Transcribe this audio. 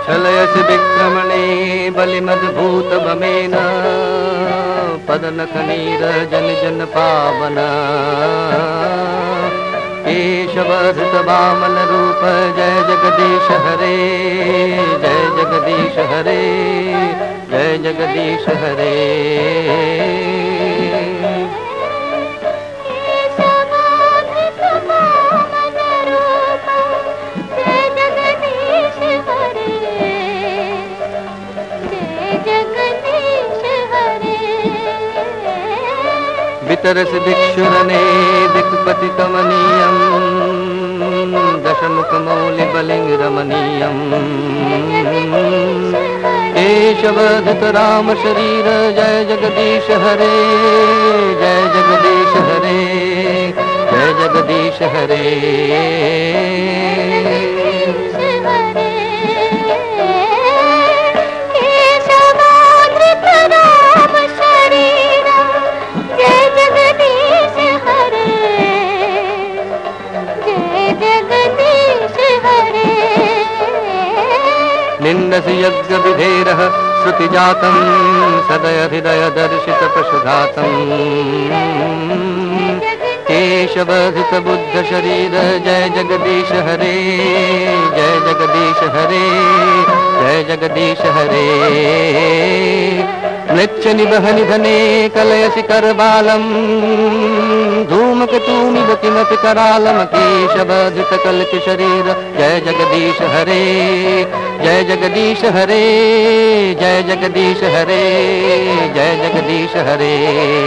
छलयसि विक्रमणे बलिमद्भूतभमेन पदनखनीरजन जन पावन केशवधृत वामन रूप जय जगदीश हरे जय जगदीश हरे जय जगदीश हरे। वितरस भिक्षुरने दिक्पति कमनीयम् दशमुख मौलि बलिंग रमणीयम् केशवधृत राम शरीर जय जगदीश हरे जय जगदीश हरे जय जगदीश हरे। निन्दसि यज्ञ विधेरः श्रुतिजातं सदय हृदय दर्शित पशुघातं केशवधृत बुद्ध शरीर जय जगदीश हरे जय जगदीश हरे जय जगदीश हरे। म्लेच्छ निबह निधने कलयसि करबालं धूमकेतूमिव किमपि करालं केशवधृत कल्क शरीर जय जगदीश हरे जय जगदीश हरे जय जगदीश हरे जय जगदीश हरे।